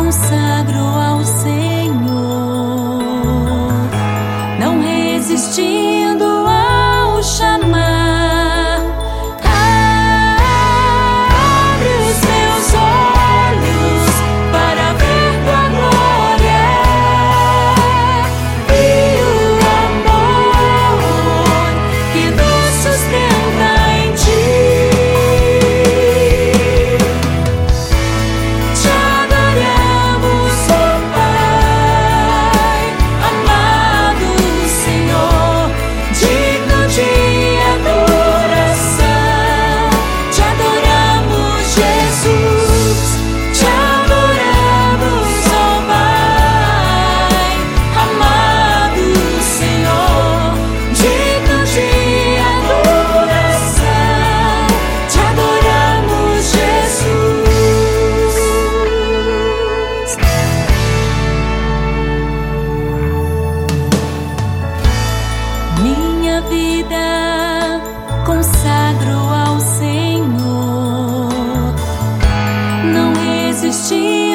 consagro ao Senhor, não resistindo ao chamar. Abre os meus olhos para ver tua glória e o amor que nos sustenta em ti. Te adoramos, ó Pai, amado Senhor, digno de adoração. Te adoramos, Jesus, te adoramos, ó Pai, amado Senhor, digno de adoração. Te adoramos, Jesus. Minha vida consagro ao Senhor, não resisti